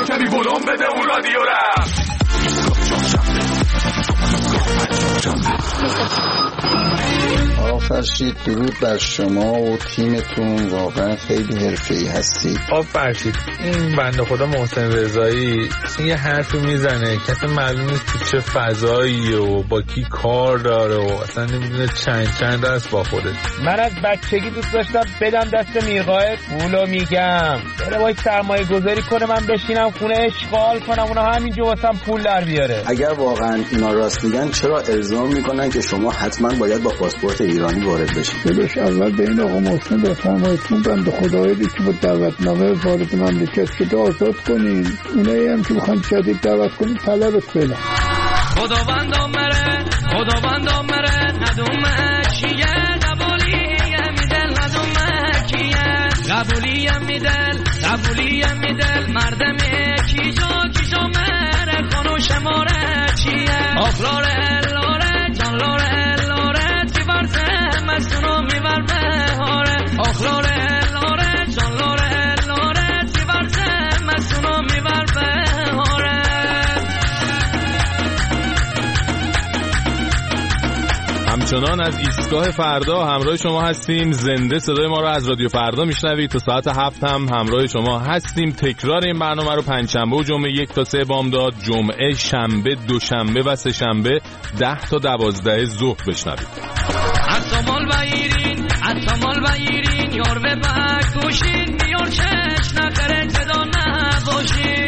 کمی ولوم بده اون رادیو را. آقا فرشید درود بر شما و تیمتون، واقعا خیلی حرفه‌ای هستید. آقا فرشید این بنده خدا محسن رضایی یه حرفی میزنه که اصلا معلوم نیست تو چه فضایی و با کی کار داره و اصلا نمیدونه چند دست با خودت. من از بچگی دوست داشتم بدم دست میرقاید پولو میگم بره باید سرمایه گذاری کنه، من بشینم خونه اشغال کنم اونا همینجا واسم پول در بیاره. اگر واقعا اینا راست میگن چرا الزام میکنن که شما حتما باید با پاسپورت ایرانی وارد بشید؟ دلش اول به این آقا محسن بفرمایید بنده خدایی که با دعوتنامه وارد مملکت شده آزاد کنین، اونایی هم که بخوان جدید دعوت کنین طلبت فعلا. خداوندم مره ندومه چیه قبولیم میدل ندومه کیه قبولیم میدل مردمه کیجا مره خانو شماره چیه آفلاره جان لاره تی برزه مسونو میبر بهاره آفلاره جان لاره تی برزه مسونو میبر بهاره. همچنان از ایستگاه فردا همراه شما هستیم. زنده صدای ما رو از رادیو فردا میشنوید. تا ساعت 7 هم همراه شما هستیم. تکرار این برنامه رو پنجشنبه و جمعه 1 تا 3 بامداد، جمعه، شنبه، دوشنبه و سه شنبه 10 تا 12 ظهر بشنوید. اتمال بایرین یار به بک دوشین بیار چش نخره جدا نباشی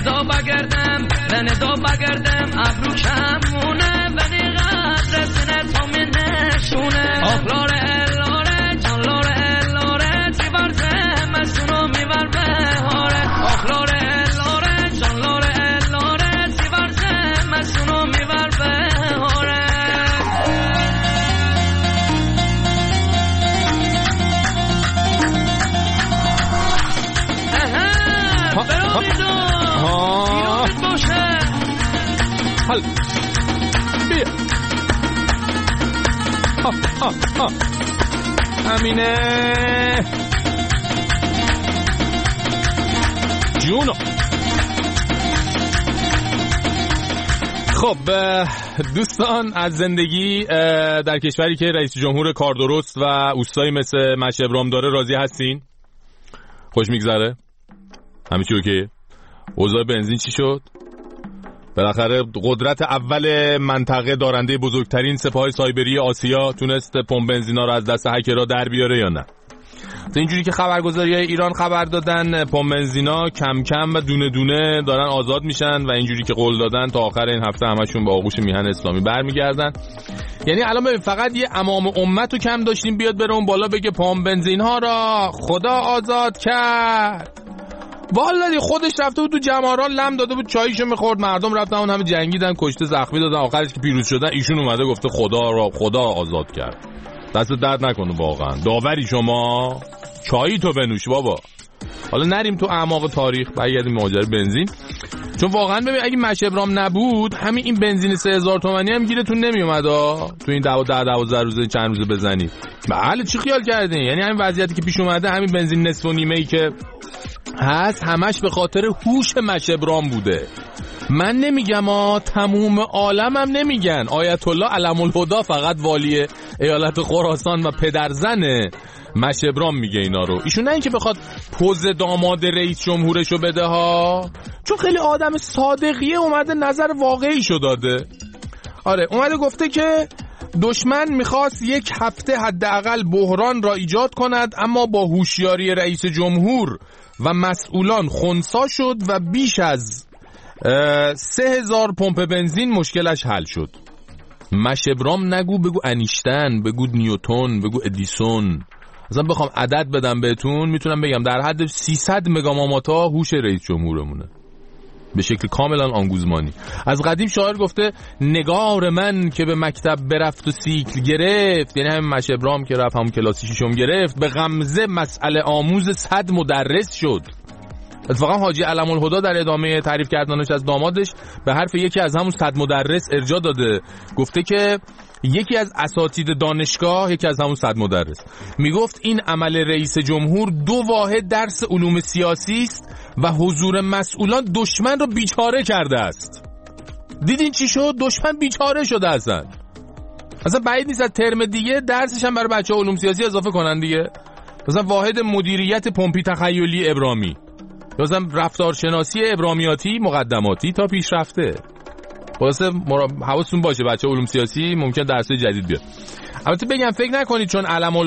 وندا بگردم ابرو کمونه ونی قدر سنه تا من نشونه آفلاره جان لاره تی برزه مسونو میبر بهاره آفلاره جان لاره تی برزه مسونو میبر بهاره. حل بیا همینه جونو. خب دوستان، از زندگی در کشوری که رئیس جمهور کاردرست و اوستایی مثل مشهد ابرام داره راضی هستین؟ خوش میگذره؟ همه چی اوکیه؟ اوضاع بنزین چی شد؟ بالاخره قدرت اول منطقه دارنده بزرگترین سپاه سایبری آسیا تونست پمپ بنزینا رو از دست هکرها در بیاره یا نه؟ اینجوری که خبرگزاری‌های ایران خبر دادن پمپ بنزینا کم کم و دونه دونه دارن آزاد میشن و اینجوری که قول دادن تا آخر این هفته همشون به آغوش میهن اسلامی برمیگردن. یعنی الان ببین فقط یه امام امت رو کم داشتیم بیاد بره اون بالا بگه پمپ بنزین‌ها را خدا آزاد کرد. والا خودش رفته بود تو جماران لم داده بود چاییشو میخورد، مردم رفتن اون همه جنگیدن کشته زخمی دادن، آخرش که پیروز شدن ایشون اومده گفته خدا آزاد کرد. دست درد نکنه واقعا. داوری شما چایی تو بنوش بابا. حالا نریم تو اعماق تاریخ، برگردیم ماجرای بنزین، چون واقعا ببین اگه مشهد ابرام نبود همین این بنزین 3000 تومانی هم گیرتون نمیومد تو این 12 روزه چند روزه بزنید. بله چی خیال کردین؟ یعنی همین وضعیتی که پیش اومده، همین بنزین نصف و نیمه‌ای که هست همش به خاطر هوش مشهد ابرام بوده. من نمیگم تموم عالم هم نمیگن. آیت الله علم الهدا فقط والی ایالت خراسان و پدرزن مشهد ابرام میگه اینا رو. ایشون نه اینکه بخواد پوز داماد رئیس جمهورشو بده ها، چون خیلی آدم صادقیه، اومده نظر واقعیشو داده. آره اومده گفته که دشمن میخواست 1 هفته حداقل بحران را ایجاد کند، اما با هوشیاری رئیس جمهور و مسئولان خنثی شد و بیش از 3000 پمپ بنزین مشکلش حل شد. مشهد ابرام نگو بگو انیشتن، بگو نیوتن، بگو ادیسون. مثلا بخوام عدد بدم بهتون میتونم بگم در حد 300 مگاماماتا هوش رئیس جمهورمونه به شکل کاملا آنگوزمانی. از قدیم شاعر گفته نگار من که به مکتب برفت و سیکل گرفت، یعنی همین مشهد ابرام که رفت همون کلاس ششم گرفت، به غمزه مسئله آموز 100 مدرس شد. اتفاقا حاجی علم الهدا در ادامه تعریف کردنش از دامادش به حرف یکی از همون 100 مدرس ارجاع داده، گفته که یکی از اساتید دانشگاه، یکی از همون 100 مدرس، میگفت این عمل رئیس جمهور 2 واحد درس علوم سیاسی است و حضور مسئولان دشمن رو بیچاره کرده است. دیدین چی شد؟ دشمن بیچاره شده اصلا بعید نیست از ترم دیگه درسش هم برای بچه علوم سیاسی اضافه کنن دیگه. مثلا واحد مدیریت پمپی تخیلی ابرامی، مثلا رفتارشناسی ابرامیاتی مقدماتی تا پیشرفته. واسه حواستون باشه بچه علوم سیاسی ممکن درس جدید بیاد. البته بگم فکر نکنید چون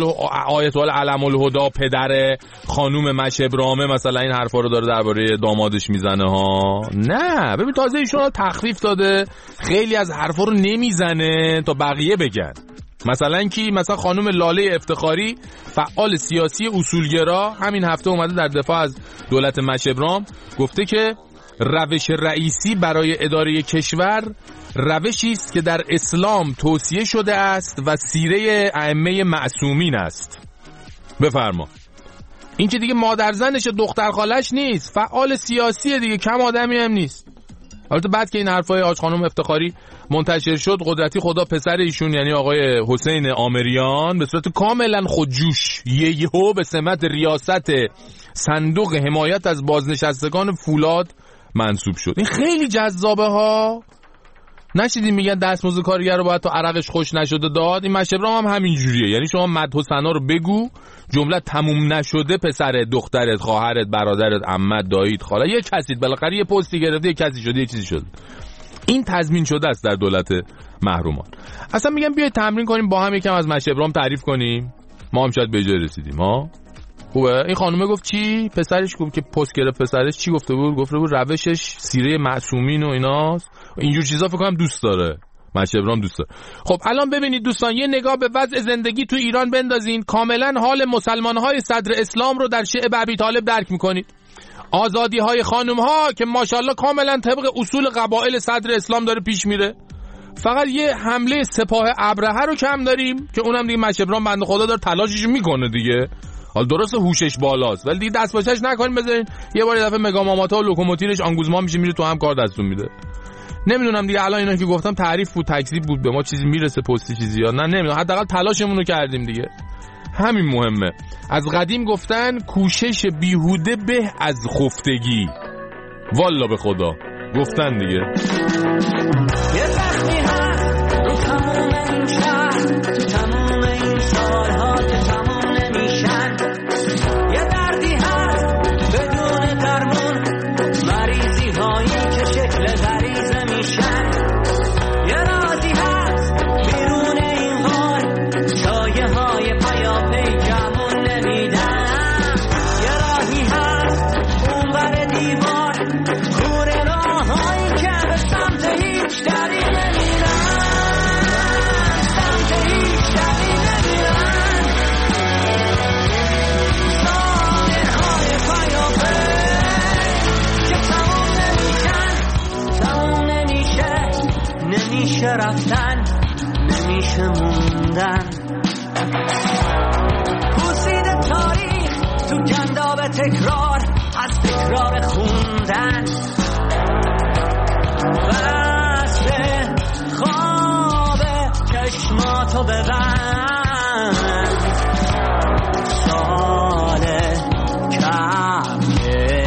آیت علم الهدا پدر خانوم مشه ابراهیمه مثلا این حرفا رو داره درباره دامادش میزنه ها. نه، ببین تازه ایشون رو تخفیف داده، خیلی از حرفا رو نمیزنه تا بقیه بگن. مثلا کی؟ مثلا خانم لاله افتخاری، فعال سیاسی اصولگرا، همین هفته اومده در دفاع از دولت مشه ابراهیم گفته که روش رئیسی برای اداره کشور روشی است که در اسلام توصیه شده است و سیره ائمه معصومین است. بفرما. این که دیگه مادرزنش دختر خالش نیست، فعال سیاسیه دیگه، کم آدمی هم نیست. البته بعد که این حرفای آج خانم افتخاری منتشر شد، قدرتی خدا پسر ایشون یعنی آقای حسین آمریان به صورت کاملا خودجوش یهو به سمت ریاست صندوق حمایت از بازنشستگان فولاد منصوب شد. این خیلی جذابه ها. نشیدین میگن دستمزد کارگر رو باید تا عرقش خوش نشده داد؟ این مشه ابراهیم هم همین جوریه. یعنی شما مدح و ثنا رو بگو، جمله تموم نشده پسرت، دخترت، خواهرت، برادرت، عمت، داییت، خاله، یه کسی بالاخره یه پستی گرفته، یه کسی شده، یه چیزی شده. این تضمین شده است در دولت محرومان. اصلا میگم بیاید تمرین کنیم با هم، یکم از مشه ابراهیم تعریف کنیم. ما هم شاید به جای رسیدیم ها. خوبه. این خانومه گفت چی؟ پسرش گفت که پست گرفت، پسرش چی گفته بود؟ گفته بود روشش سیره معصومین و ایناست. اینجور چیزا فکر کنم دوست داره. مشه ابراهیم دوست داره. خب الان ببینید دوستان، یه نگاه به وضع زندگی تو ایران بندازین، کاملا حال مسلمان‌های صدر اسلام رو در شعب ابی طالب درک می‌کنید. آزادی‌های خانم‌ها که ماشاءالله کاملا طبق اصول قبایل صدر اسلام داره پیش میره. فقط یه حمله سپاه ابرهه رو کم داریم که اونم دیگه مشه ابراهیم بنده خدا داره تلاشش میکنه دیگه. حالا درسته هوشش بالاست ولی دیگه دست باشش نکنین، بذارین یه بار دفعه مگاماماتا و لوکوموتیوش آنگوزمان میشه میره تو هم کار دستون میده. نمیدونم دیگه الان اینا که گفتم تعریف بود، تکذیب بود، به ما چیزی میرسه پستی چیزی یا نه نمیدونم، حداقل تلاشمون رو کردیم دیگه، همین مهمه. از قدیم گفتن کوشش بیهوده به از خفتگی، والا به خدا گفتن دیگه. یه زخمی هست رو تموم این شهر، تو تموم این سالها که تموم نمیشن. یه دردی هست بدون درمون، مریضی هایی که شکل غریزه میشن. یه رازی هست بیرون این غار، سایه های پیاپی جمون نمیدن. یه راهی هست اون بر دیوار، کوره راهایی که به سمت هیچ دری نمیرن، سمت هیچ دری نمیرن. سایه های پیاپی که تموم نمیشن، تموم نمیشه رفتن، نمیشه موندن. پوسیده تاریخ تو گنداب تکرار، از تکرار خوندن. بسته خواب چشماتو ببند، سال کمه.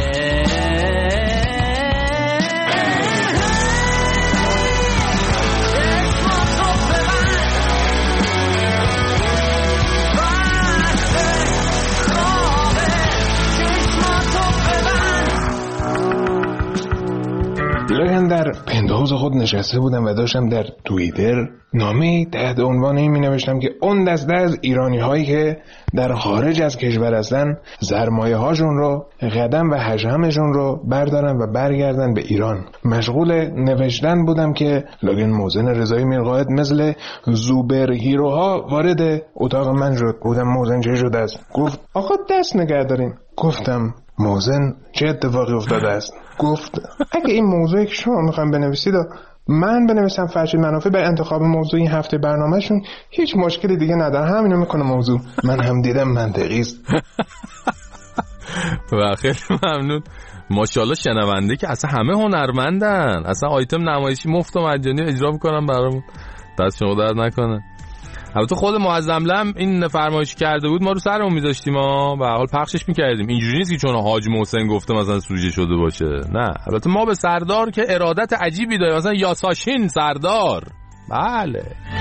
لگن در پندهاوز خود نشسته بودم و داشتم در توییتر نامه‌ای تحت عنوان این می نوشتم که اون دسته از ایرانی هایی که در خارج از کشور هستن سرمایه هاشون رو، قدم و حشمشون رو بردارن و برگردن به ایران. مشغول نوشتن بودم که لگن موزن رضایی میرقائد مثل زوبر هیروها وارد اتاق من شد. بودم موزن چه شده است؟ گفت آقا دست نگه دارین. گفتم موزن چه اتفاقی افتاده است؟ گفت اگه این موضوعی که شما میخوایم بنویسید من بنویسم، فرشید منافع به انتخاب موضوع این هفته برنامهشون هیچ مشکلی دیگه نداره، همینو میکنه موضوع. من هم دیدم منطقی است. و خیلی ممنون. ماشاءالله شنونده که اصلا همه هنرمندن، اصلا آیتم نمایشی مفت و مجانی اجرا میکنن برامون، دست شما درد نکنه. البته خود معظملم این فرمایش کرده بود، ما رو سرمون میذاشتیم و به حال پخشش میکردیم. اینجوری نیست که چون حاج محسن گفته مثلا سوژه شده باشه، نه. البته ما به سردار که ارادت عجیبی داریم، مثلا یاساشین سردار. بله.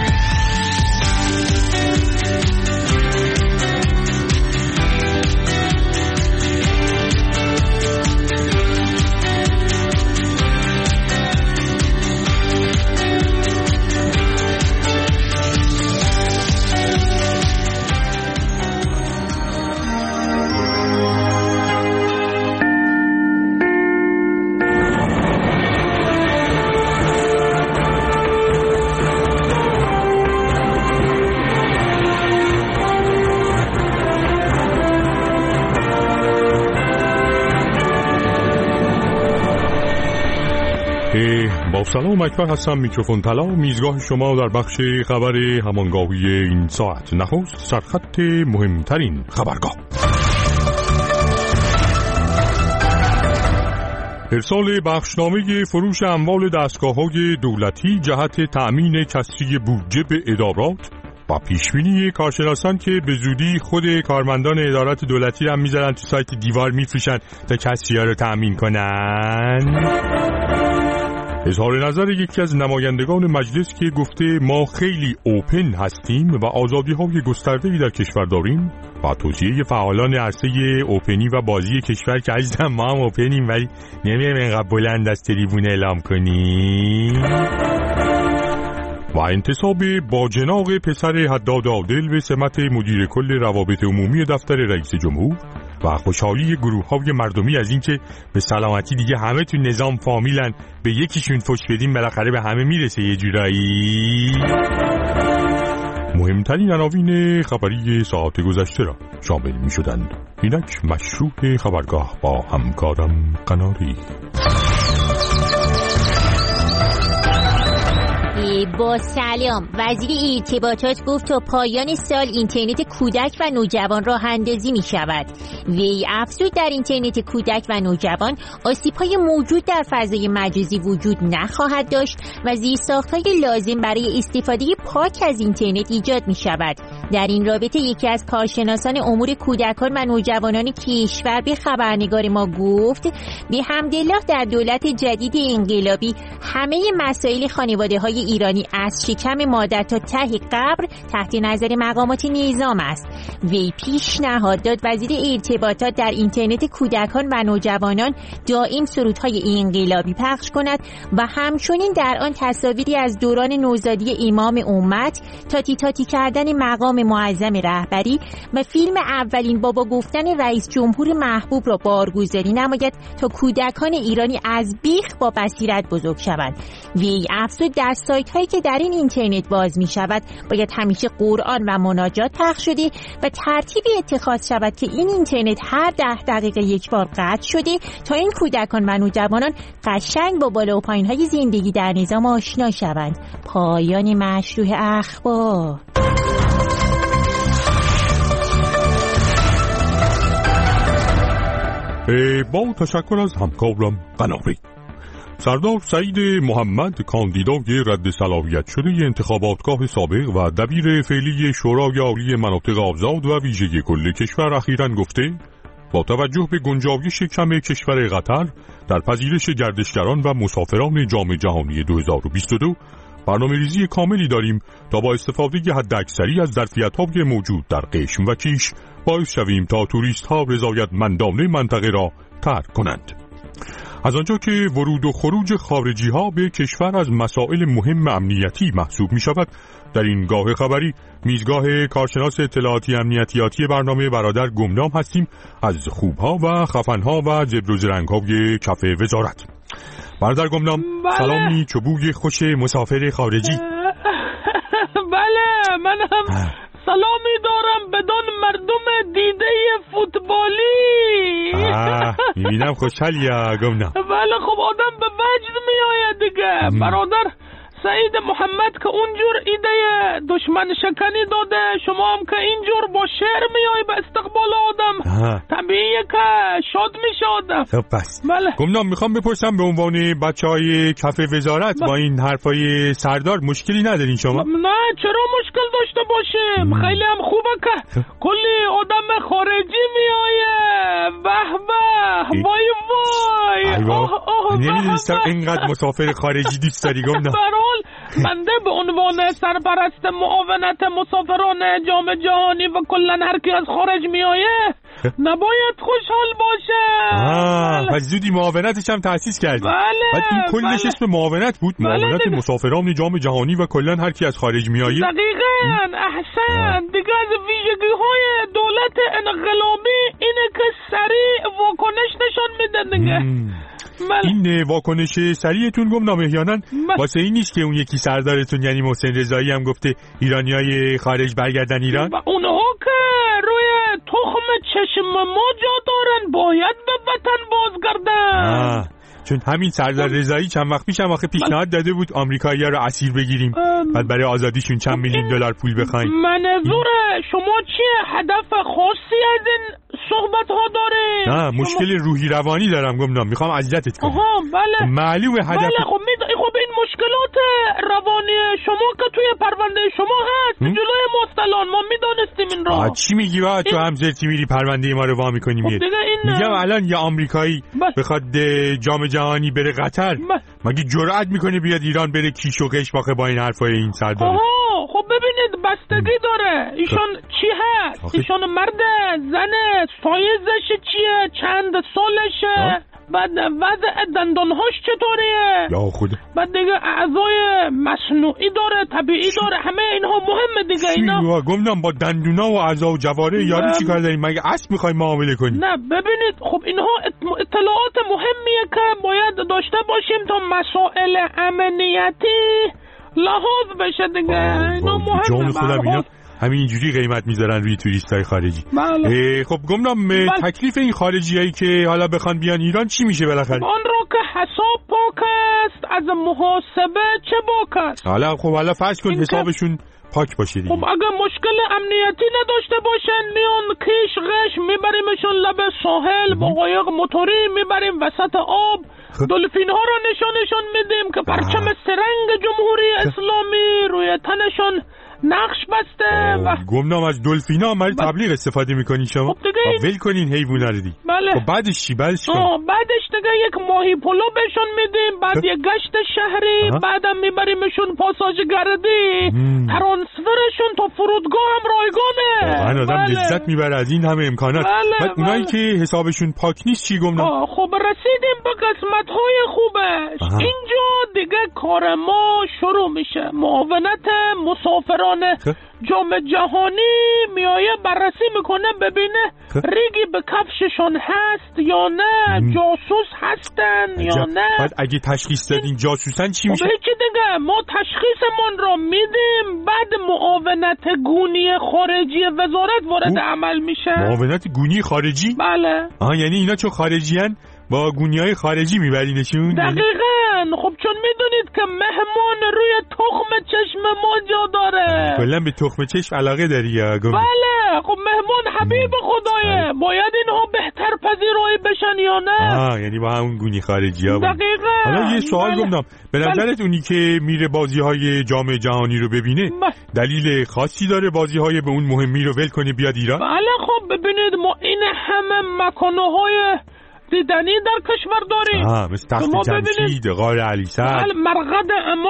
با سلام، اکبر هستم، میکروفون طلا، میزگاه شما در بخش خبر همانگاهی این ساعت. نخست سرخط مهمترین خبرگاه. ارسال بخشنامه فروش اموال دستگاه‌های دولتی جهت تأمین کسری بودجه به ادارات و پیشبینی کارشناسان که به زودی خود کارمندان ادارات دولتی را میذارن تو سایت دیوار میفروشن تا کسری‌ها رو تأمین کنن. اظهار نظر یکی از نمایندگان مجلس که گفته ما خیلی اوپن هستیم و آزادی‌های گسترده‌ای در کشور داریم و توصیه فعالان عرصه اوپنی و بازی کشور که عزیزم ما هم اوپنیم ولی نمی‌ایم اینقدر بلند از تریبون اعلام کنیم. و انتصاب باجناق پسر حداد عادل به سمت مدیر کل روابط عمومی دفتر رئیس جمهور و خوشحالی گروه‌های مردمی از اینکه به سلامتی دیگه همه تو نظام فامیلن، به یکیشون فوش بدیم بالاخره به همه میرسه یه جورایی. مهمترین عناوین خبری ساعت گذشته را شامل می‌شدند. اینک مشروع خبرگاه با همکارم قناری. با سلام، وزیر ارتباطات گفت تا پایان سال اینترنت کودک و نوجوان راه اندازی می شود. وی افزود در اینترنت کودک و نوجوان آسیب‌های موجود در فضای مجازی وجود نخواهد داشت و زیرساخت‌های لازم برای استفاده پاک از اینترنت ایجاد می شود. در این رابطه یکی از کارشناسان امور کودکان و نوجوانان کشور به خبرنگار ما گفت به حمدالله در دولت جدید انقلابی همه مسائل خانواده‌های ایرانی از شکم مادر تا ته قبر تحت نظر مقامات نظام است. وی پیشنهاد داد وزیر ارتباطات در اینترنت کودکان و نوجوانان دائم سرودهای انقلابی پخش کند و همچنین در آن تصاویری از دوران نوزادی امام امت، تاتی تاتی کردن مقام معظم رهبری و فیلم اولین بابا گفتن رئیس جمهور محبوب را بارگذاری نماید تا کودکان ایرانی از بیخ با بصیرت بزرگ شوند. وی افزود در سایت هایی که در این اینترنت باز می شود باید همیشه قرآن و مناجات پخش شده و ترتیبی اتخاذ شود که این اینترنت هر 10 دقیقه یک بار قطع شده تا این کودکان و نوجوانان قشنگ با بالا و پایین های زندگی در نظام آشنا شوند. پایان مشروع اخبار. با تشکر از همکارم قناری. سردار سعید محمد کاندیدای رد صلاحیت شده انتخاباتگاه سابق و دبیر فعلی شورای عالی مناطق آزاد و ویژه کل کشور اخیراً گفته با توجه به گنجایش کم کشور قطر در پذیرش گردشگران و مسافران جام جهانی 2022 برنامه‌ریزی کاملی داریم تا با استفاده حداکثری از ظرفیت‌های موجود در قشم و کیش باعث شویم تا توریست‌ها رضایتمندانه منطقه را ترک کنند. از آنجا که ورود و خروج خارجی ها به کشور از مسائل مهم امنیتی محسوب می شود، در این گاه خبری میزگاه کارشناس اطلاعاتی امنیتیاتی برنامه برادر گمنام هستیم از خوبها و خفنها و زبر و زرنگ‌های کف وزارت. برادر گمنام، سلامی چوبوی خوش مسافر خارجی. بله، من هم سلامی دارم بدون مردم دیده فوتبالی. میبینم خوشحالی گمنام. بله خب آدم به وجد میآید دیگه. برادر سعید محمد که اونجور ایده دشمن شکنی داده، شما هم که اینجور با شعر میای به استقبال آدم، طبیعیه که شاد میشه آدم. پس بله. گمنام میخوام بپرسم به عنوان بچهای کف وزارت با این حرفای سردار مشکلی ندارین شما؟ نه چرا مشکل داشته باشیم، خیلی هم خوبه که کلی آدم خارجی میایه. به به، وای وای، نمیدونستم اینقدر مسافر خارجی دوست داری گمنام. برحال بنده به عنوان سرپرست معاونت مسافران جام جهانی و کلن هر کی از خارج میایه نباید خوشحال باشه. پس زودی معاونتش هم تأسیس کردی. بله. این کلش اسم معاونت بود؟ معاونت مسافران جام جهانی و کلن هر کی از خارج میایه. دقیقاً، احسن. دیگه از ویژگی های دولت انقلابی اینه که سریع واکنش نشان میده دیگه. این واکنش سریعتون گمنام احیانا واسه این نیست که اون یکی سردارتون یعنی محسن رضایی هم گفته ایرانیای خارج برگردن ایران؟ و اونها که روی تخم چشم ما جا دارن باید به وطن بازگردن. چون همین سردار رضایی چند وقت پیش هم آخه پیشنهاد داده بود آمریکایی‌ها رو اسیر بگیریم بعد برای آزادیشون چند میلیون دلار پول بخوایم. منظور شما چیه؟ هدف خاصی از این صحبت ها داره؟ نه مشکل روحی روانی دارم گمنام، میخوام اذیتت کنم. بله. معلومه هدف. بله خب این مشکلات روانی شما که توی پرونده شما هست جلوی مستلان ما میدونستیم این را. چی میگی با تو هم زرتی میری پرونده ما رو وا میکنی میاد. میگم الان یه آمریکایی بخواد جام جهانی بره قطر مگه جرأت میکنه بیاد ایران بره کیش و قش باخه با این حرفای این سردار؟ خب ببینید بستگی داره ایشان چی هست، ایشان مرد زنه، سایزش چیه، چند سالشه، بعد وضع دندانهاش چطوریه، یا خدا، بعد دیگه اعضای مصنوعی داره، طبیعی داره، همه اینها مهمه دیگه. اینا گفتم با دندونا و اعضا و جواره یارو چی کار داریم؟ مگه اسب میخوای معامله کنی؟ نه ببینید خب اینها اطلاعات مهمیه که باید داشته باشیم تا مسائل امنیتی لحاظ بشه دیگه. اینا مهمه. همین اینجوری قیمت میذارن روی توریستای خارجی. خب گمنام تکلیف این خارجیایی که حالا بخوان بیان ایران چی میشه بالاخره؟ آن رو که حساب پاک است از محاسبه چه باک است. حالا فرض کن حسابشون پاک باشه دیگه. خب اگه مشکل امنیتی نداشته باشن میان کیش غش میبریمشون لب ساحل با قایق موتوری میبریم وسط آب، دلفین ها رو نشانشون میدیم که پرچم سرنگ جمهوری اسلامی روی تنشون نقش بسته. گمنام از دلفینا هم تبلیغ استفاده میکنی شما؟ خب دیگه ول کنین حیوونا رو دیگه. بله. خب بعدش چی؟ بعدش دیگه یک ماهی پلو بهشون میدیم، بعد یک گشت شهری، بعدم میبریمشون پاساژ گردی، ترانسفرشون تا فرودگاه هم رایگانه. واقعا آدم لذت میبره از این همه امکانات. بعد اونایی که حسابشون پاک نیست چی گمنام؟ خب رسیدیم به قسمت های خوبش. اینجا دیگه کار ما شروع میشه. معاونت مسافران جام جهانی میایه بررسی میکنه ببینه ریگی به کفششون هست یا نه، جاسوس هستن یا نه. بعد اگه تشخیص دادین جاسوسن چی میشه؟ هیچی دیگه، ما تشخیصمون رو میدیم، بعد معاونت گونی خارجی وزارت وارد عمل میشه. معاونت گونی خارجی؟ بله. یعنی اینا چون خارجیان با گونی‌های خارجی میبرینشون؟ دقیقاً. خب چون میدونید که مهمان روی تخم چشم ما جا داره. کلاً به تخم چشم علاقه داری یا؟ بله. خب مهمان حبیب خدایه، باید اینها بهتر پذیرایی بشن یا نه؟ یعنی با همون گونی خارجی ها. دقیقاً. حالا یه سوال گفتم، به نظرت اونی که میره بازی‌های جام جهانی رو ببینه دلیل خاصی داره بازی‌های به اون مهمی رو ول کنه بیاد ایران؟ بله. خب ببینید ما این همه مکان‌های دیدنی در کشور داریم. مثل تخت جمشید، غار علی سعد، مرقد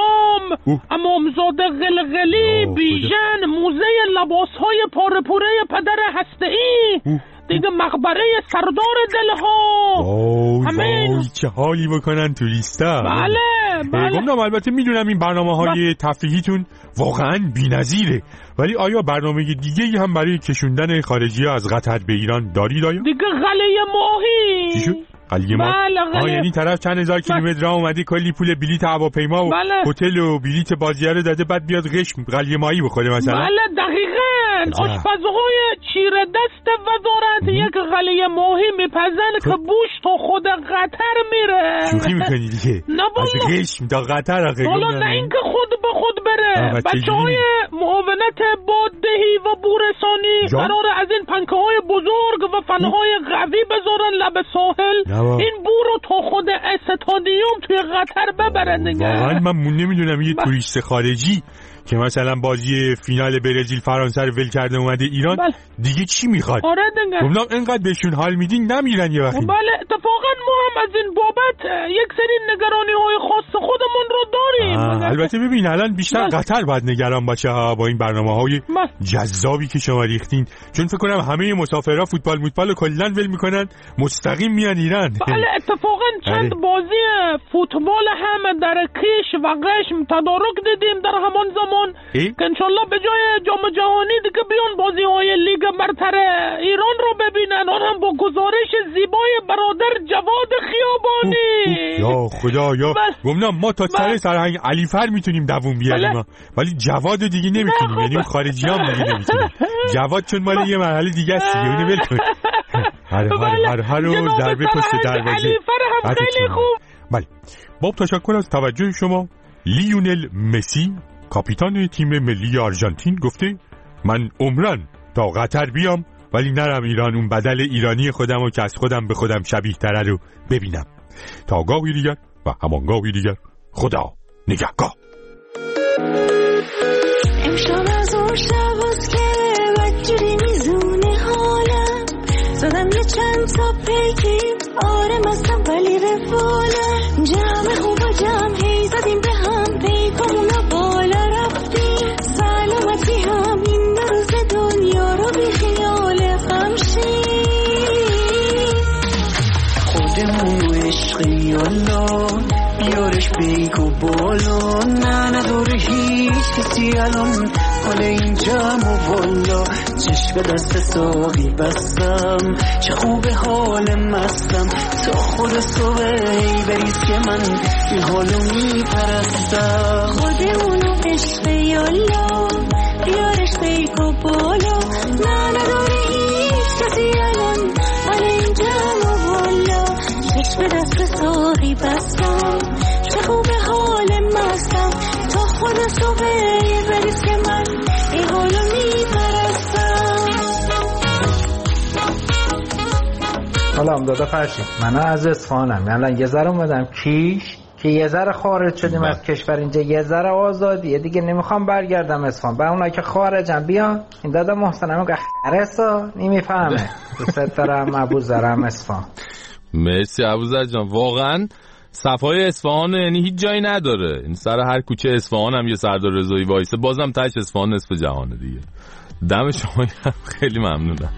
امامزاده قلقلی، بیژن، موزه لباسهای پاره‌پوره پدر هسته‌ای، دیگه مقبره سردار دلها. وای چه حالی بکنن توریستا. بله. گفتم البته میدونم این برنامه‌های تفریحیتون واقعا بی‌نظیره، ولی آیا برنامه دیگه‌ای هم برای کشوندن خارجی‌ها از قطر به ایران دارید آیا؟ دیگه غله ماهی. چی شد؟ قلیه ما. بله یعنی طرف چند هزار کیلومتر راه اومدی کلی پول بلیط هواپیما و هتل و بلیط بازیه رو داده بعد بیاد قشم قلیه ماهی بخوره مثلا. بله دقیقاً. آشپزهای چیر دست وزارت یک قلیه ماهی میپزن که بوش تا خود قطر میره. شوخی میکنی دیگه؟ از قشم تا قطر آخه. حالا نه اینکه خود به خود بره. بچه‌های معاونت باددهی و بورسانی قرار از این پنکه های بزرگ و فنهای قوی بذارن لب ساحل. این بور رو تا خود استادیوم توی قطر ببرن دیگه. واقعا من نمیدونم یه توریست خارجی که مثلا بازی فینال برزیل فرانسه رو ول کرده اومده ایران دیگه چی میخواد؟ آره دیگه. گفتم اینقدر بهشون حال میدین نمیرن یه وقتی. بله اتفاقا ما هم از این بابت یک سری نگرانی‌های خاص خودمون رو داریم. البته ببین الان بیشتر قطر باید نگران باشه با این برنامه‌های جذابی که شما ریختین، چون فکر کنم همه مسافرها فوتبال رو کلاً ول میکنن مستقیم میان ایران. بله اتفاقا چند بازی فوتبال هم در کیش و قشم تدارک دیدیم در همان زمان که انشالله به جای جام جهانی دیگه بیان بازی‌های لیگ برتر ایران رو ببینن، اون هم با گزارش زیبای برادر جواد خیابانی. یا خدا یا گفتم ما تا سرهنگ علیفر میتونیم دووم بیاریم ولی جواد دیگه نمیتونیم، یعنی خارجی‌ها دیگه نمیتونیم. جواد چون مال یه مرحله دیگه است دیگه اونو ول کن. هر ضربه پشت دروازه علیفر هم خیلی خوب. بله با تشکر از توجه شما. لیونل مسی کاپیتان تیم ملی آرژانتین گفته من عمرن تا قطر بیام ولی نرم ایران اون بدل ایرانی خودم و که از خودم به خودم شبیه تره رو ببینم. تا گاهی دیگر و همان گاهی دیگر خدا نگهدار. امشب از اون شباز که بدجوری میزونه حالم زدم یه چند تا پیکی آره مستم ولی رفالم جمع خوب و جمع هی زدیم به هم پیکامونا بالا رفتیم سلامتی هم این دو روز دنیا رو بی خیال خمشیم خودمون و عشقی الله بیارش بیک و بالا نه نداره هیچ کسی الان حال این جمع و والا چشم دست ساقی بستم چه خوب حال مستم تا خود صبحی بریز که من این حالو میپرستم خودمونو عشق یالا بیارش بیک و بالا نه نداره هیچ کسی الان حال این جمع و والا چشم دست ساقی بستم چه خوب حال مستم تا خود صبحی بریز که من این حالو میپرستم. سلام دادا فرشید، من از اصفهانم. یعنی یه ذره اومدم کیش که یه ذره خارج شدیم از کشور، اینجا یه ذره آزادیه دیگه، نمیخوام برگردم اصفهان. برای اونایی که خارجن بیان. این دادا محسنم میگه خرسا نمیفهمه. دوست دارم ابوذرم اصفهان. مرسی ابوذر جان. واقعا صفای اصفهان یعنی هیچ جایی نداره. این سر هر کوچه اصفهان هم یه سردار رضایی وایسه، بازم تاش اصفهان نصف جهانه دیگه. دم شما خیلی ممنونم.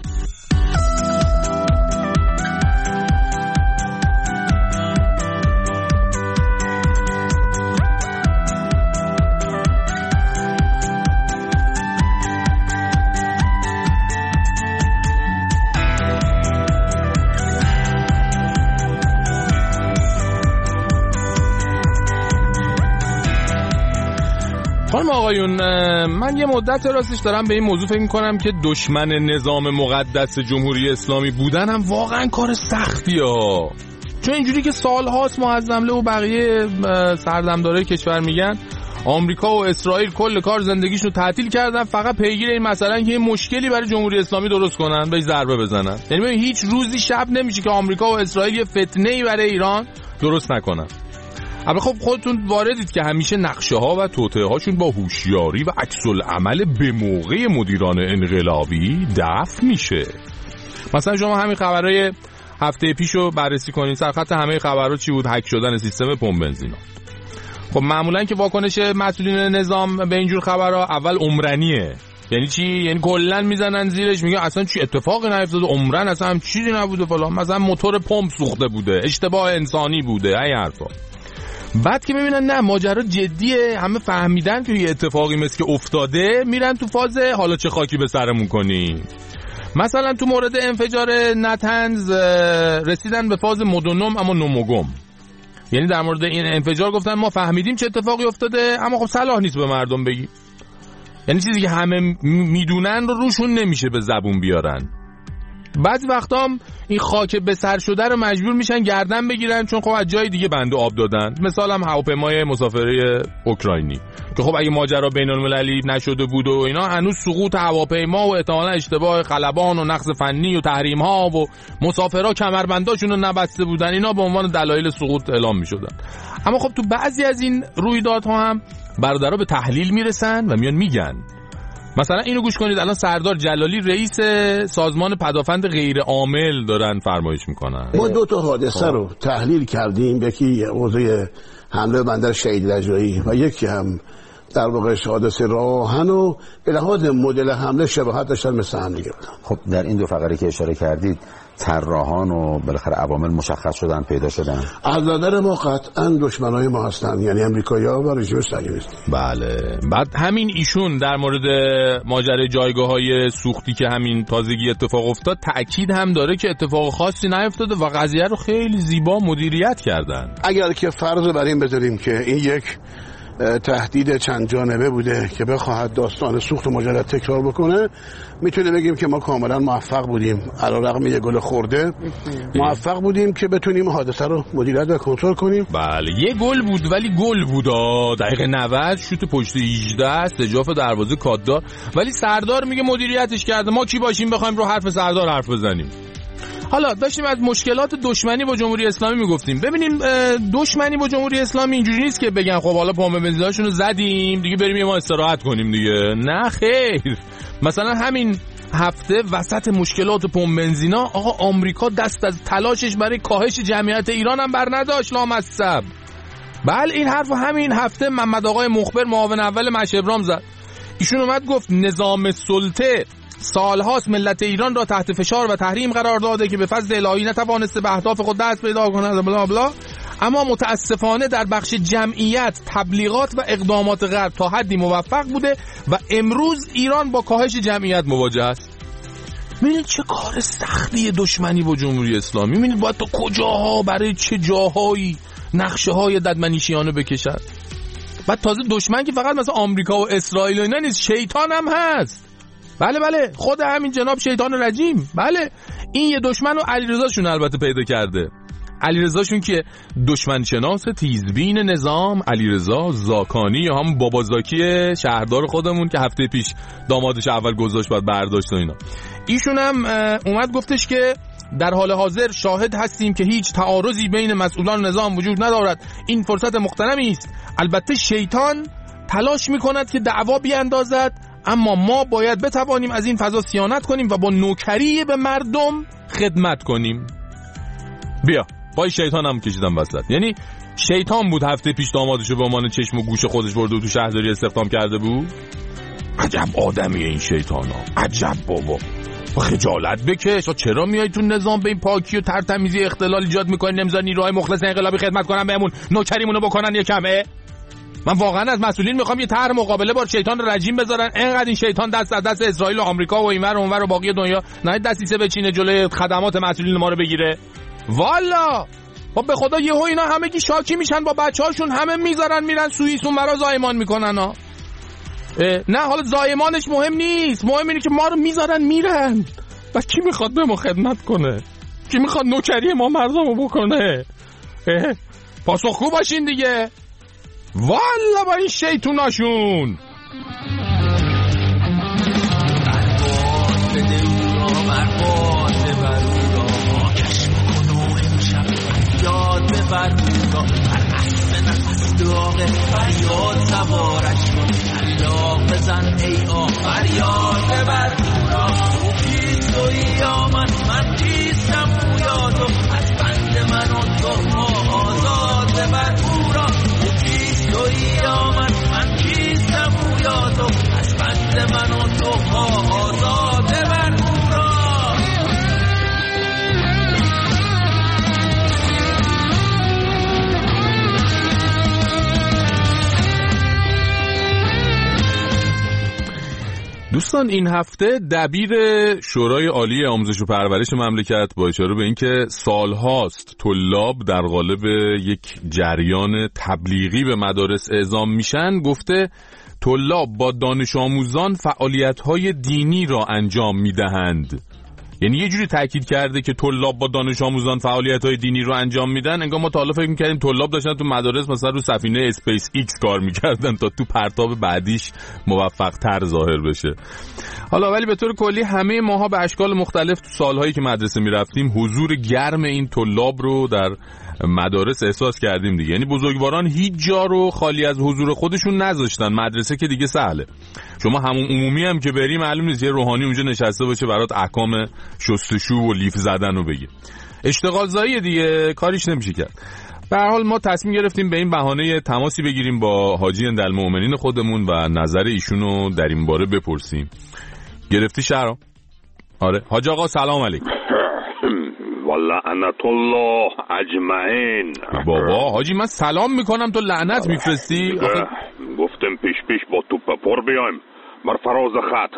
خانم آقایون، من یه مدت راستش دارم به این موضوع فکر میکنم که دشمن نظام مقدس جمهوری اسلامی بودن هم واقعا کار سختیه، چون اینجوری که سالهاست معظم له و بقیه سردمدارای کشور میگن آمریکا و اسرائیل کل کار زندگیشو تعطیل کردن فقط پیگیر این مثلا که یه مشکلی برای جمهوری اسلامی درست کنن، بهش ضربه بزنن. یعنی ببین هیچ روزی شب نمیشه که آمریکا و اسرائیل یه فتنه‌ای برای ایران درست نکنن. اما خب خودتون واردید که همیشه نقشه ها و توطئه هاشون با هوشیاری و عکس العمل به موقع مدیران انقلابی دفع میشه. مثلا شما همین خبرهای هفته پیشو بررسی کنین، سرخط همه خبرها چی بود؟ هک شدن سیستم پمپ بنزینا. خب معمولا که واکنش مسئولین نظام به اینجور خبرها اول عمرنیه. یعنی چی؟ یعنی کلا میزنن زیرش میگن اصلا چی اتفاقی نیفتاده، عمرن اصلا هم چیزی نبوده فلان، مثلا موتور پمپ سوخته بوده، اشتباه انسانی بوده، این حرفا. بعد که میبینن نه ماجرا جدیه، همه فهمیدن که یه اتفاقی مثل که افتاده، میرن تو فاز حالا چه خاکی به سرمون کنی. مثلا تو مورد انفجار نتنز رسیدن به فاز مدونم اما نوموگم، یعنی در مورد این انفجار گفتن ما فهمیدیم چه اتفاقی افتاده اما خب صلاح نیست به مردم بگی، یعنی چیزی که همه میدونن رو روشون نمیشه به زبون بیارن. بعضی وقتا هم این خاک به سر شده رو مجبور میشن گردن بگیرن چون خب از جای دیگه بنده آب دادن. مثال هم هواپیمای مسافره اوکراینی که خب اگه ماجرا بین المللی نشده بود و اینا هنوز سقوط هواپیما و احتمالاً اشتباه خلبان و نقص فنی و تحریم ها و مسافرا کمربنداشون رو نبسته بودن، اینا به عنوان دلایل سقوط اعلام میشدن. اما خب تو بعضی از این رویدادها هم برادرها به تحلیل میرسن و میان میگن. مثلا اینو گوش کنید، الان سردار جلالی رئیس سازمان پدافند غیر عامل دارن فرمایش میکنن. ما 2 حادثه رو تحلیل کردیم، یکی موضوع حمله بندر شهید رجایی و یکی هم در واقع حادثه راه آهن و به لحاظ مدل حمله شباهت داشتن مثل هم دیگه بودن. خب در این 2 فقره که اشاره کردید طراحان و بالاخره عوامل مشخص شدن، پیدا شدن. از نظر ما قطعا دشمنای ما هستن، یعنی امریکایی‌ها و رژیم صهیونیستی. بله. بعد همین ایشون در مورد ماجرای جایگاه‌های سوختی که همین تازگی اتفاق افتاد تأکید هم داره که اتفاق خاصی نیفتاده و قضیه رو خیلی زیبا مدیریت کردن. اگر که فرض بر این بذاریم که این یک تهدید چند جانبه بوده که بخواهد داستان سوخت مجدد تکرار بکنه، میتونه بگیم که ما کاملا موفق بودیم، علیرغم یه گل خورده موفق بودیم که بتونیم حادثه رو مدیریت و کنترل کنیم. بله یه گل بود ولی گل بود. دقیقه 90 شوت پشت 18 استجاف دروازه کاددار، ولی سردار میگه مدیریتش کرده. ما کی باشیم بخوایم رو حرف سردار حرف بزنیم؟ حالا داشتیم از مشکلات دشمنی با جمهوری اسلامی میگفتیم. ببینیم دشمنی با جمهوری اسلامی اینجوری نیست که بگن خب حالا پامپ بنزیناشون رو زدیم دیگه بریم یه ما استراحت کنیم دیگه. نه خیر. مثلا همین هفته وسط مشکلات پمپ بنزینا آقا آمریکا دست از تلاشش برای کاهش جمعیت ایران هم بر نداشت لامصب. بله این حرف همین هفته محمد آقای مخبر معاون اول مشهبرام زد. ایشون اومد گفت نظام سلطه سالهاست ملت ایران را تحت فشار و تحریم قرار داده که به فضل الهی نتوانسته به اهداف خود دست پیدا کند بلا بلا، اما متاسفانه در بخش جمعیت تبلیغات و اقدامات غرب تا حدی موفق بوده و امروز ایران با کاهش جمعیت مواجه است. ببینید چه کار سختی دشمنی با جمهوری اسلامی. ببینید باید تا کجاها برای چه جاهایی نقشه های ددمنیشیانه بکشد. بعد تازه دشمن که فقط مثلا آمریکا و اسرائیل و اینا نیست، شیطان هم هست. بله خود همین جناب شیطان رجیم. بله این یه دشمن رو علیرضاشون البته پیدا کرده. علیرضاشون که دشمن شناس تیزبین نظام، علیرضا زاکانی یا هم بابا زاکی شهردار خودمون که هفته پیش دامادش اول گذاشت بعد برداشت و اینا. ایشون هم اومد گفتش که در حال حاضر شاهد هستیم که هیچ تعارضی بین مسئولان نظام وجود ندارد. این فرصت مغتنمی است. البته شیطان تلاش میکند که دعوا بیاندازد، اما ما باید بتوانیم از این فضا صیانت کنیم و با نوکری به مردم خدمت کنیم. بیا پای شیطان هم کشیدم وسط. یعنی شیطان بود هفته پیش دامادشو به عنوان چشم و گوش خودش برده و تو شهرداری استخدام کرده بود. عجب آدمیه این شیطانا، عجب بابا. خجالت بکش. چرا میای تو نظام به این پاکی و ترتمیزی اختلال ایجاد میکنی؟ نمیذاری نیروهای مخلص انقلابی خدمت کنن بهمون، نوکریمونو بکنن یکمه؟ من واقعا از مسئولین میخوام یه طرح مقابله با شیطان رجیم بذارن. اینقدر این شیطان دست از دست اسرائیل و آمریکا و اینور و اونور و باقی دنیا نه دستیسه بچینه جلوی خدمات مسئولین ما رو بگیره. والا خب به خدا یهو اینا همگی شاکی میشن با بچه‌هاشون، همه میذارن میرن سوئیس اونورا زایمان میکنن ها. نه حالا زایمانش مهم نیست، مهم اینه که ما رو میذارن میرن. و کی میخواد به ما خدمت کنه؟ کی میخواد نوکری ما مردمو بکنه؟ پاسخگو باشین دیگه. والا با این شیطوناشون. فریاد سوارش کن، الله بزن ای آه فریاد ببر دورا. تو کیست و یا من کیستم او یا تو، از بند من و تو آزاد ببر دورا. تو کیست و یا من کیستم او یا تو، از بند من و تو آزاد ببر دورا. دوستان این هفته دبیر شورای عالی آموزش و پرورش مملکت با اشاره به اینکه سالهاست طلاب در قالب یک جریان تبلیغی به مدارس اعزام میشن گفته طلاب با دانش آموزان فعالیت‌های دینی را انجام میدهند. یعنی یه جوری تاکید کرده که طلاب با دانش آموزان فعالیت‌های دینی رو انجام میدن، انگار ما تا حالا فکر می‌کردیم طلاب داشتن تو مدارس مثلا رو سفینه اسپیس ایکس کار می‌کردن تا تو پرتاب بعدیش موفق‌تر ظاهر بشه. حالا ولی به طور کلی همه ماها به اشکال مختلف تو سال‌هایی که مدرسه می‌رفتیم حضور گرم این طلاب رو در مدارس احساس کردیم دیگه. یعنی بزرگواران هیچ جا رو خالی از حضور خودشون نذاشتن. مدرسه که دیگه سهله، شما همون عمومی هم که بری معلوم نیست یه روحانی اونجا نشسته باشه برات احکام شستشو و لیف زدن رو بگه. اشتغال زایی دیگه، کاریش نمیشه کرد. به هر حال ما تصمیم گرفتیم به این بهانه تماسی بگیریم با حاجی اندالمؤمنین خودمون و نظر ایشونو در این باره بپرسیم. گرفتی شهرام؟ آره حاج آقا سلام علیکم. ولعنت الله اجمعین. بابا حاجی من سلام میکنم تو لعنت میفرستی؟ گفتم پیش با توپ پر بیایم بر فراز خط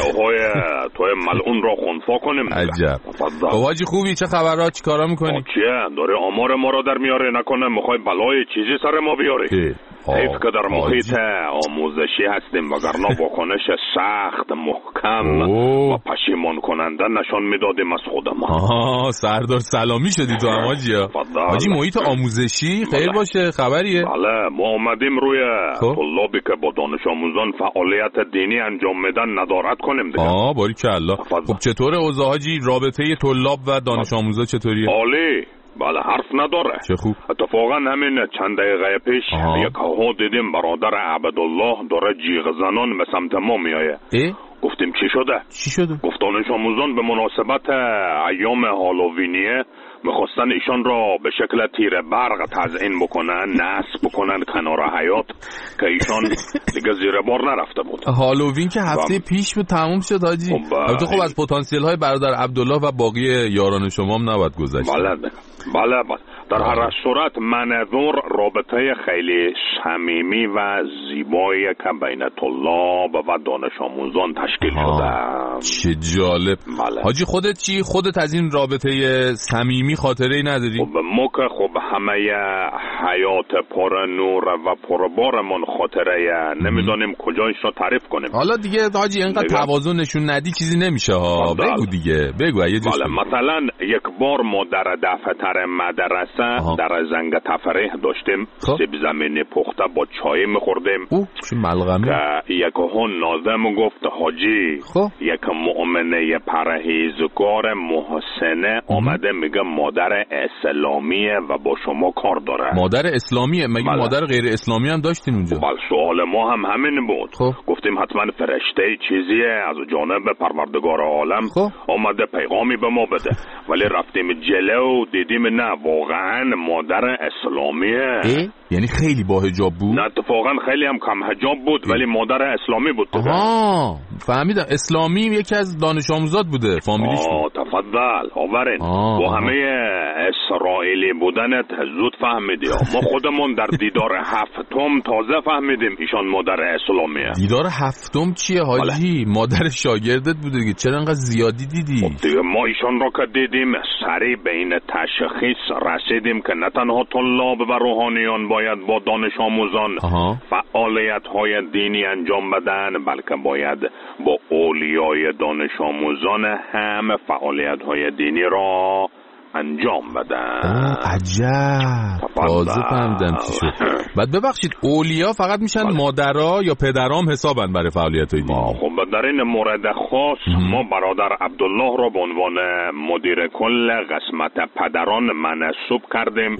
توی ملعون را خونفا کنیم. عجب. بابا حاجی خوبی؟ چه خبرات؟ چی کارا میکنی؟ چیه؟ داره آمار ما را در میاره، نکنه میخوای بلای چیزی سر ما بیاری؟ حیف که در محیط آموزشی هستیم وگرنه واکنش سخت محکم و پشیمان کننده نشان میدادیم از خودمان. سردار سلامی شدی تو هم حاجی. حاجی محیط آموزشی خیر باشه، خبریه؟ بله ما آمدیم روی طلابی که با دانش آموزان فعالیت دینی انجام میدن ندارت کنیم دیگه. باریکالله. خب چطور اوضاع حاجی؟ رابطه طلاب و دانش آموزا چطوریه؟ عالی. بله حرف نداره. چه خوب. اتفاقا همین چند دقیقه پیش یک ها دیدیم برادر عبدالله داره جیغ زنان به سمت ما میایه. گفتیم چی شده؟ گفت دانش آموزان به مناسبت ایام هالووینیه میخواستن ایشان را به شکل تیر برق تزیین بکنن، نصب بکنن کنار حیاط که ایشان دیگه زیر بار نرفته بود. هالووین که هفته پیش بود تموم شد حاجی. البته خب از پتانسیل های برادر عبدالله و باقی یاران شما هم نباید گذشت. بله در هر صورت منظور رابطه خیلی صمیمی و زیبایی که بین طلاب و دانش آموزان تشکیل شده. چه جالب. حاجی خودت چی؟ خودت از این رابطه صمیمی خاطره‌ای نداری؟ خب ما که خب همه حیات پر نور و پربارمون خاطره نمیدونیم کجایش رو تعریف کنیم. حالا دیگه حاجی اینقدر توازن نشون ندی چیزی نمیشه ها. بگو دیگه، بگو یه جوری. مثلا یک بار ما در دفتر مدرسه در زنگ تفریح داشتیم سیب زمینی پخته با چای میخوردیم. چه ملغمه. که یک ناظم گفت حاجی یک مؤمنه پرهیزگار محسنه آمده میگه مادر اسلامیه و با شما کار داره. مادر اسلامیه؟ مگه مادر غیر اسلامی هم داشتین اونجا؟ سوال ما هم همین بود. گفتیم حتما فرشته چیزیه از جانب پروردگار عالم آمده پیغامی به ما بده. ولی رفتیم جلو دیدیم نه واقعا مادر اسلامیه. یعنی خیلی با حجاب بود؟ نه اتفاقا خیلی هم کم حجاب بود ولی مادر اسلامی بود. فهمیدم. اسلامی یکی از دانش آموزات بوده فامیلیش. تفضل آورین. با همه اسرائیلی بودنت زود فهمیدی. ما خودمون در دیدار هفتم تازه فهمیدیم ایشان مادر اسلامیه. دیدار هفتم چیه حاجی؟ مادر شاگردت بوده دیگه، چرا انقدر زیادی دیدی؟ خب دیگه ما ایشان را که دیدیم سریع به این تشخیص رسیدیم که نه تنها طلاب و روحانیان باید با دانش آموزان فعالیت های دینی انجام بدن بلکه باید با اولیای دانش آموزان هم فعالیت های دینی را انجام بدن. عجب. تازه فهمیدم چی شد. بعد ببخشید اولیا فقط میشن مادرها یا پدرام حسابن برای فعالیت‌های دینی؟ خب در این مورد خاص ما برادر عبدالله را به عنوان مدیر کل قسمت پدران منصوب کردیم.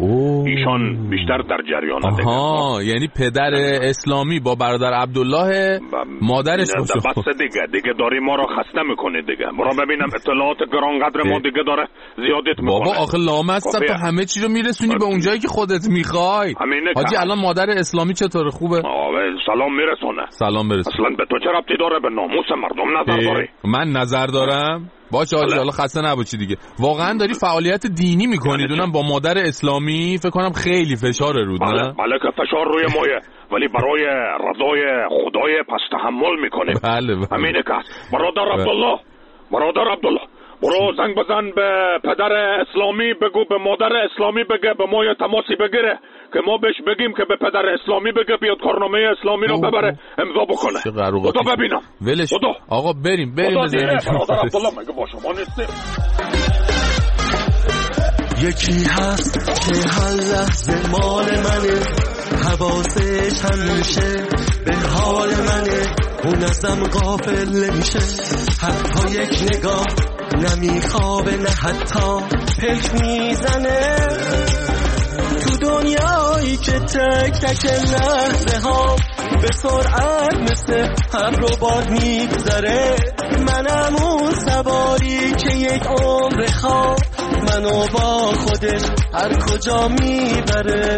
ایشان بیشتر در جریان دیگه. یعنی پدر اسلامی با برادر عبدالله مادرش بس دیگه داری ما را خسته میکنه دیگه. برو ببینم اطلاعات گرانقدر ما دیگه داره زیادت میکنه. بابا آخه لامصب تو همه چی رو میرسونی به اونجایی که خودت میخوای. حاجی الان مادر اسلامی چطوره؟ خوبه؟ سلام میرسونه. سلام برسونه. اصلا به تو چه ربطی داره؟ به ناموس مردم نظر داری؟ من نظر دارم؟ باشه حاجی، حالا خسته نباشی دیگه. واقعا داری فعالیت دینی میکنی؟ دونم با مادر اسلامی فکر کنم خیلی فشار رود، نه؟ بله که فشار روی مایه، ولی برای رضای خدای پس تحمل میکنیم. بله. همینه که برادر عبدالله برو زنگ بزن به پدر اسلامی، بگو به مادر اسلامی بگه به ما یه تماسی بگیره که ما بهش بگیم که به پدر اسلامی بگه بیاد کارنامه اسلامی رو ببره امضا بکنه. خدا ببینم. ولش آقا، بریم برادر عبدالله مگه با شما نیسته؟ یکی هست که هر لحظه مال منه، حواسش همیشه به حال منه، اون ازم غافل نمیشه، حتی یک نگاه نمیخوابه، نه حتی پلک میزنه. تو دنیایی که تک تک لحظه ها به سرعت مثل ابر و باد میگذره، منم اون سواری که یک عمر خواب منو با خودش هر کجا میبره.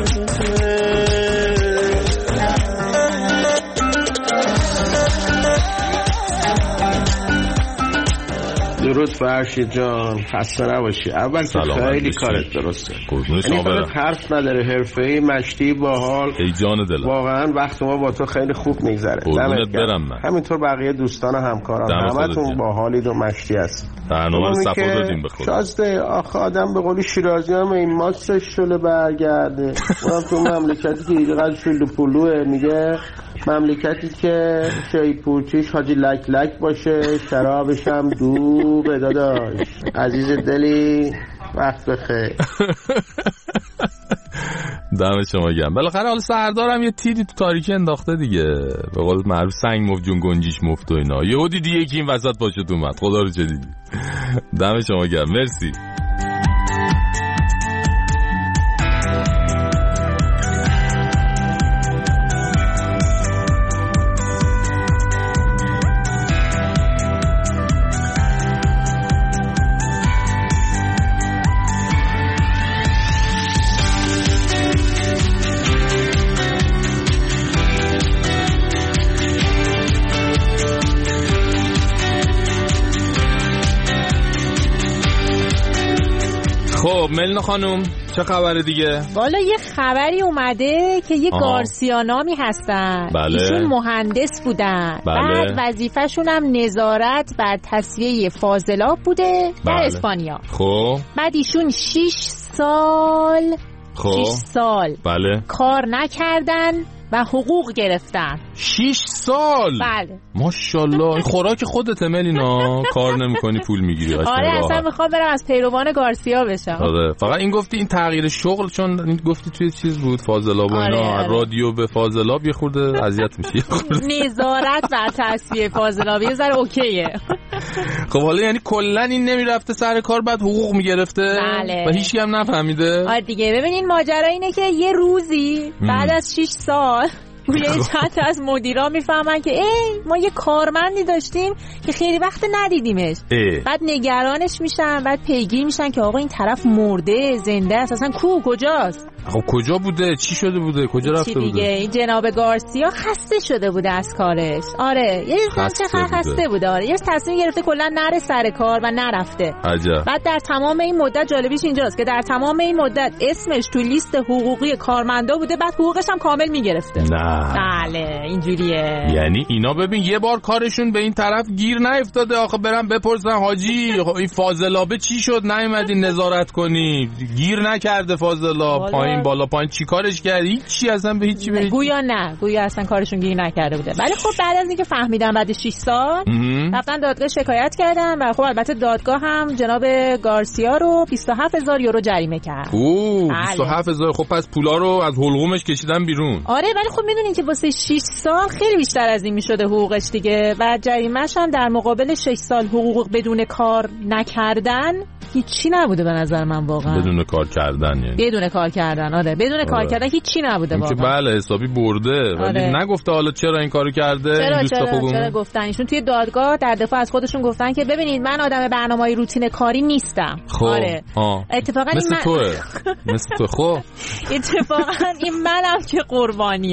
درود فرشید جان، خسته نباشی. اول که خیلی کارت درسته، یعنی فقط حرف نداره، حرفه‌ای، مشتی، باحال. ای جان دلم، واقعا وقت ما با تو خیلی خوب میگذره. دمت برم. من همینطور بقیه دوستان و همکاران همتون باحالید و مشتی هست. برنامه صفا دادیم به خود. شازده آخه آدم به قولی شیرازی هم این ماستش شله برگرده. اونم تو مملکتی که دیگه قد شلو پلوه، میگه مملکتی که شایی پورچیش حاجی لک لک باشه، شرابش هم دوبه داداش. عزیز دلی وقت بخیر. دم شما گرم. بالاخره حالا سردارم یه تیری تو تاریکی انداخته دیگه، به قول معروف سنگ مفت جون گنجیش مفت و اینا. یهو دیدی یکی این وسط باشه اومد، خدا رو چه دیدی. دم شما گرم، مرسی. خب ملینا خانم چه خبره دیگه؟ والا یه خبری اومده که یه گارسیا نامی هستن. بله. ایشون مهندس بودن. بله. بعد وظیفه‌شون هم نظارت بر تصفیه فاضلاب بوده در اسپانیا. خب بعد ایشون 6 سال بله کار نکردن و حقوق گرفتن. 6 سال؟ بله. ماشاءالله. این خوراک خودت ملینا، کار نمیکنی پول میگیری. آره اصلا میخوام برم از پیروان گارسیا بشم. آره فقط این گفتی این تغییر شغل، چون این گفتی توی چیز بود فاضلاب و اینا، رادیو به فاضلاب یه خورده اذیت میشی. نظارت بر تصفیه فاضلاب یه ذره اوکیه. خب حالا یعنی کلا این نمیرفته سر کار بعد حقوق میگرفته؟ بله. و هیچکی هم نفهمیده؟ آره دیگه. ببینین ماجرا اینه که یه روزی بعد از 6 سال یه چند تا از مدیرا میفهمن که ما یه کارمندی داشتیم که خیلی وقت ندیدیمش. بعد نگرانش میشن، بعد پیگیر میشن که آقا این طرف مرده زنده است، اصلا کجاست؟ خب کجا بوده؟ چی شده بوده؟ کجا رفته بوده؟ دیگه این جناب گارسیا خسته شده بوده از کارش. آره یه خسته بوده. آره یه تصمیم گرفته کلا نره سر کار و نرفته. عجب. بعد در تمام این مدت، جالبیش اینجاست که در تمام این مدت اسمش تو لیست حقوقی کارمندا بوده، بعد حقوقش هم کامل میگرفته. نه بله اینجوریه. یعنی اینا ببین یه بار کارشون به این طرف گیر نیفتاده آخه برم بپرسن حاجی این فاضلابه چی شد نیومدی نظارت کنی؟ گیر نکرده فاضلاب، پایین بالا پایین چی کارش کرد؟ هیچی اصلا به هیچی به گویا اصلا کارشون گیر نکرده بوده. ولی خب بعد از اینکه فهمیدن بعد 6 سال رفتن دادگاه شکایت کردن و خب البته دادگاه هم جناب گارسیا رو 27000 یورو جریمه کرد. 27000. خب پس پولا رو از حلقومش کشیدن بیرون. آره ولی خب میدونین که واسه 6 سال خیلی بیشتر از این میشده حقوقش دیگه، و جریمه‌ش هم در مقابل 6 سال حقوق بدون کار نکردن هیچی نبوده به نظر من واقعا. بدون کار کردن یعنی بدون کار کردن. آره بدون کار کردن هیچی نبوده واقعا. که بله حسابی برده. ولی نگفته حالا چرا این کارو کرده. چرا گفتن ایشون توی دادگاه در دفاع از خودشون گفتن که ببینید من آدم برنامه‌های روتین کاری نیستم. آره اتفاقا مثل تو. خب اتفاقا این منم که قربانیم.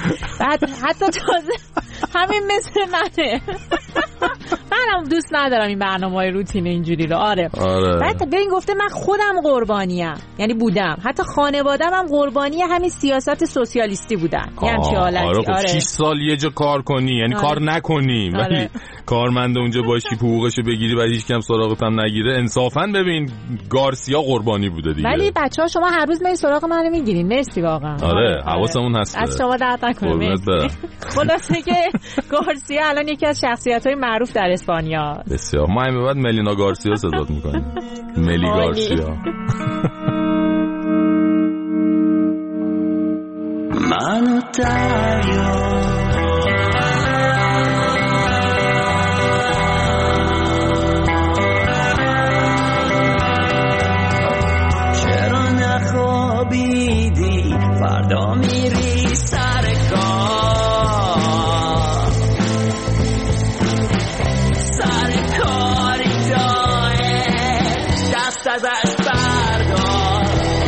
بعد حتی تازه همین مثل منه. منم دوست ندارم این برنامه‌های روتین اینجوری رو. آره. بعد ببین گفته من خودم قربانیم، یعنی بودم، حتی خانواده‌م هم قربانی همین سیاست سوسیالیستی بودن. یعنی همچین حالتی. آره. 6 سال یه جا کار کنی، یعنی کار نکنی، ولی کارمند اونجا باشی، حقوقشو بگیری، بعد هیچ کم سراغت هم نگیره. انصافاً ببین گارسیا قربانی بوده دیگه. ولی بچه‌ها شما هر روز میای سراغ منو میگیرین. مرسی واقعا. آره حواسمون هست. از شما درد نکنه. خلاصه که گارسیا الان یکی از شخصیت‌های معروف در اسپانیا. بسیار. ما همین بعد ملینا گارسیا صدات می‌کنیم. ملی گارسیا. منو دریا چرا نخوابیدی فردا میری سر کار کاری داره دست ازش بردار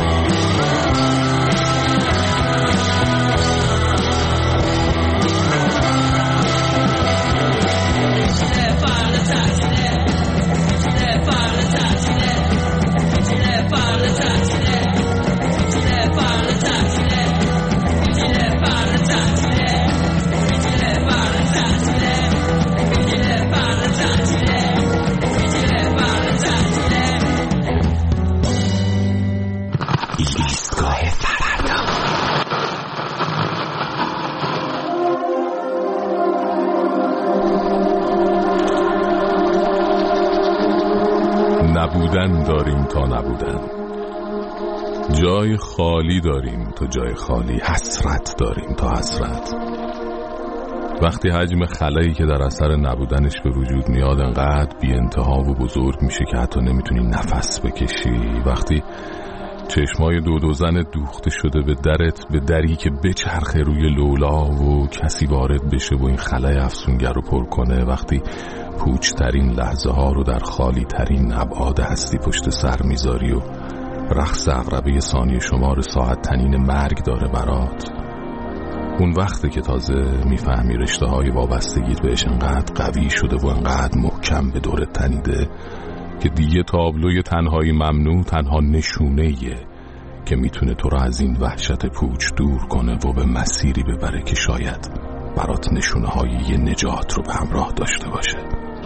نبودن داریم تا نبودن، جای خالی داریم تا جای خالی، حسرت داریم تا حسرت. وقتی حجم خلایی که در اثر نبودنش به وجود میاد انقدر بی انتها و بزرگ میشه که حتی نمیتونی نفس بکشی، وقتی چشمای دو زن دوخته شده به درت، به دری که بچرخه روی لولا و کسی وارد بشه و این خلای افسونگر رو پر کنه، وقتی پوچترین لحظه ها رو در خالی ترین ابعاد هستی پشت سر میذاری و رقص عقربه ثانیه شمار ساعت تنین مرگ داره برات، اون وقته که تازه میفهمی رشته های وابستگیت بهش انقدر قوی شده و انقدر محکم به دورت تنیده که دیگه تابلوی تنهایی ممنوع تنها نشونه‌ایه که میتونه تو رو از این وحشت پوچ دور کنه و به مسیری ببره که شاید برات نشونه های یه نجات رو به همراه داشته باشه.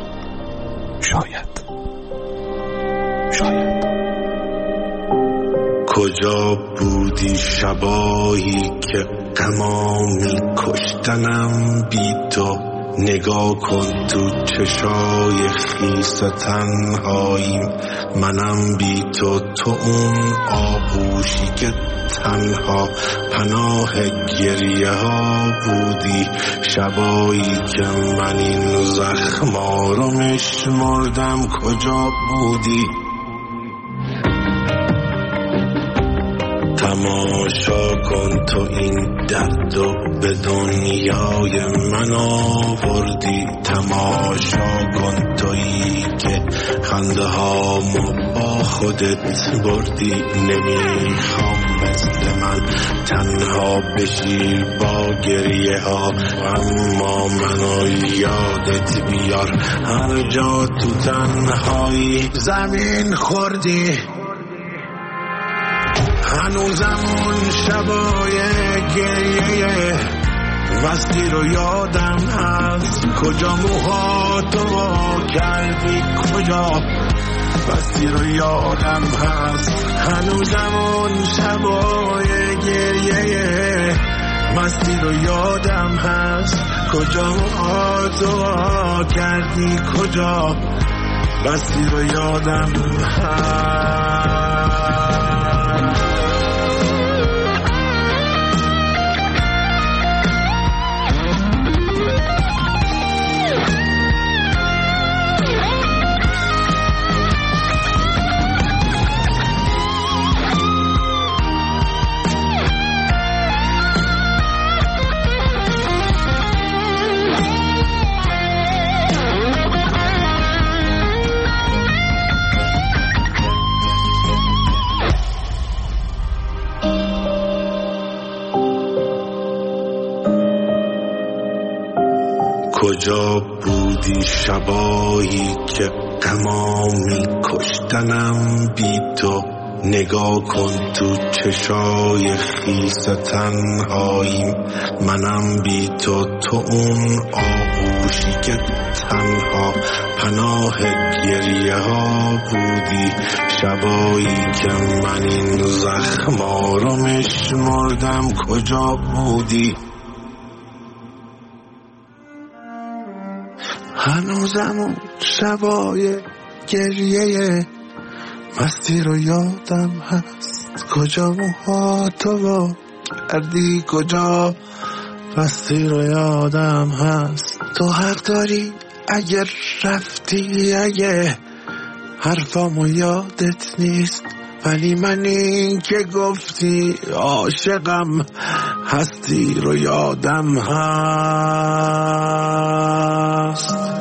شاید کجا بودی شبایی که غمامی کشتنم بی تو، نگاه کن تو چشای خیس تنهاییم، منم بی تو، تو اون آغوشی که تنها پناه گریه ها بودی، شبایی که من این زخما رو میشمردم کجا بودی. تماشا کن تو این درد و به دنیای من آوردی، تماشا کن تویی که خنده هامو با خودت بردی، نمیخوام مثل من تنها بشی با گریه ها، اما منو یادت بیار هر جا تو تنهایی زمین خوردی. هنوزم اون شبای گریه وستی رو یادم هست، کجا موهاتو کردی کجا، وستی رو یادم هست. هنوزم اون شبای گریه وستی رو یادم هست، کجا موهاتو کردی کجا، وستی رو یادم هست. کجا بودی شبایی که غمامی کشتنم بی تو؟ نگاه کن تو چشای خیس تنهاییم، منم بی تو، تو اون آغوشی که تنها پناه گریه ها بودی، شبایی که من این زخما رو مشمردم کجا بودی؟ هنوزم اون شبای گریه مستی رو یادم هست، کجا موهاتو وا کردی، کجا مستی رو یادم هست. تو حق داری اگر رفتی، اگه حرفامو یادت نیست، ولی من این که گفتی عاشقم هستی رو یادم هست.